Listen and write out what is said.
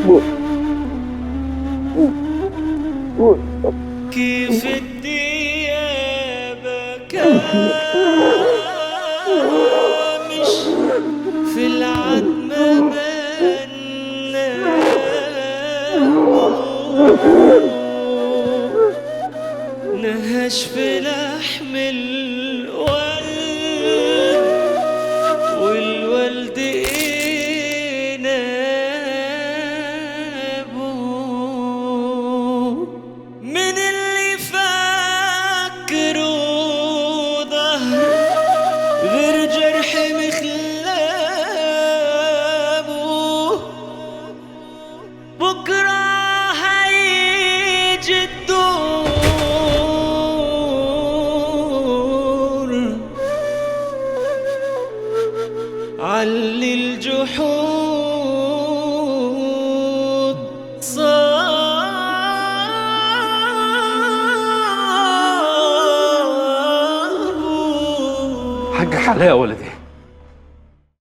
كيف الديابة كامش في العتمة نهش في لحم الولد والولد إنابه من اللي فاكره ظهر غير جرح مخلابه بكرة هيجي الدور علي الجحود صابوا. حقك عليا يا ولدي،